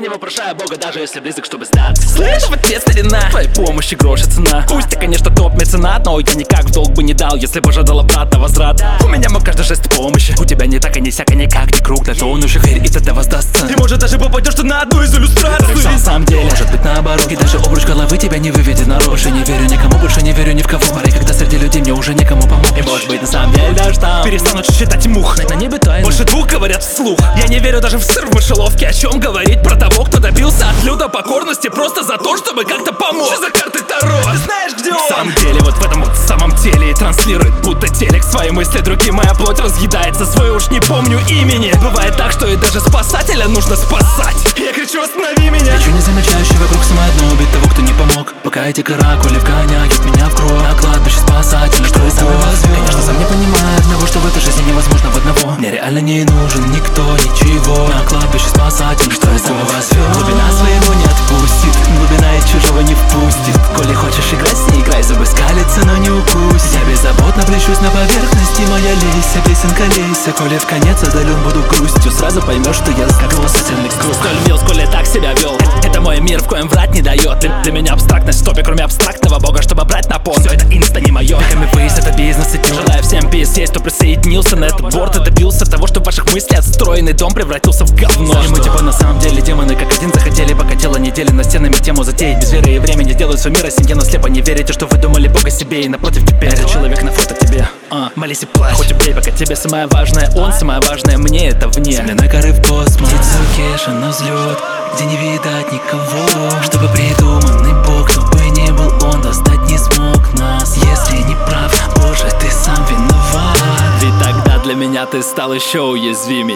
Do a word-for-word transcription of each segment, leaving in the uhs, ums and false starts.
не вопрошаю Бога, даже если близок, чтобы сдаться. Слышь, в ответ старина, твоей помощи грош и цена. Пусть ты, конечно, топ меценат, но я никак в долг бы не дал, если бы ждал обратно возврат. У меня мог каждый жест помощи, у тебя не так и не сяк, и никак не круг. Для тонущих херь, и тогда воздастся. И может даже попадешь ты на одну из иллюстраций. На самом деле, может быть наоборот. И даже обруч головы тебя не выведет народ. Больше не верю никому, больше не верю ни в кого. Порой, когда среди людей мне уже некому помочь. И может быть на самом деле даже там перестанут считать мух. на небе тайны. Больше двух говорят вслух. Я не верю даже в сыр в мышеловке. О чем говорить про того, кто добился от люда покорности просто за то, чтобы как-то помочь. Что за карты Таро? Ты знаешь, где он? На самом деле, вот в этом вот самом теле и транслирует будто телек свои мысли другим. Моя плоть разъедается, свою уж не помню имени. Бывает так, что и даже спасателя нужно спасать. Я кричу, останови меня. Ничего не замечающий вокруг самое дно, убить того, кто не помог. Пока эти каракули в конях, ед меня в кровь. На кладбище спасателя, что я самый возвел. Конечно, сам не понимаю одного, что в этой жизни невозможно в одного. Мне реально не нужен никто, ничего. На кладбище спасателя, что я самый возвел. Глубина своего не отпустит, глубина и чужого не впустит. Коли хочешь играть с ней, играй, зубы скалится, но не укусит. Я беззаботно плещусь на поверхности, моя лейся, песенка лейся. Коли в конец отдален буду грустью, сразу поймешь, что я как спасательный круг. Сколь мил, сколь я так себя вел, это мой мир, в коем врать не дает. Для, для меня абстрактность в топе, кроме абстрактного бога, чтобы брать на пон. Все это инста не мое. Веками выезд, это бизнес идет. Желаю всем пиз, есть, кто присоединился на этот борт и добился того, что в ваших мыслях отстроенный дом превратился в говно. И мы типа на самом деле демоны как один захотели, пока тело недели на стенами тему затеять. Без веры и времени делают свой мир, а семье, но слепо не верите, что вы думали Бога себе. И напротив теперь этот человек на фото тебе. А, молись и плачь, хоть убей, пока тебе самое важное он, самое важное мне это вне. Земляной коры в космос, птица Кеша на взлет, где не видать никого. Чтобы придуманный Бог, кто бы ни был он, достать не смог нас. Если не прав, Боже, ты сам виноват. Ведь тогда для меня ты стал еще уязвимей.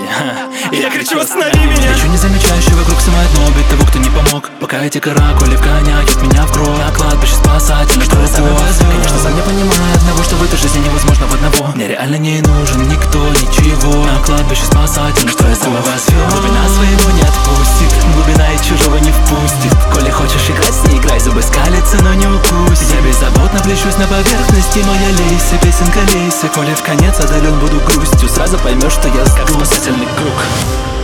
Я кричу, останови меня. Ничего не замечающий вокруг самое дно, убить того, кто не помог. Пока эти каракули в конях, ед меня в кровь. На кладбище спасателя, что я самый возвел. Конечно, сам не понимаю одного, что в этой жизни невозможно в одного. Мне реально не нужен никто, ничего. На кладбище спасателя, что я самый возвел. Глубина своего не отпустит, глубина и чужого не впустит. Коли хочешь играть с ней, играй, зубы скалится, но не укусит. Я беззаботно плещусь на поверхности, моя лейся, песенка лейся. Коли в конец отдален буду грустью, сразу поймешь, что я как спасательный круг.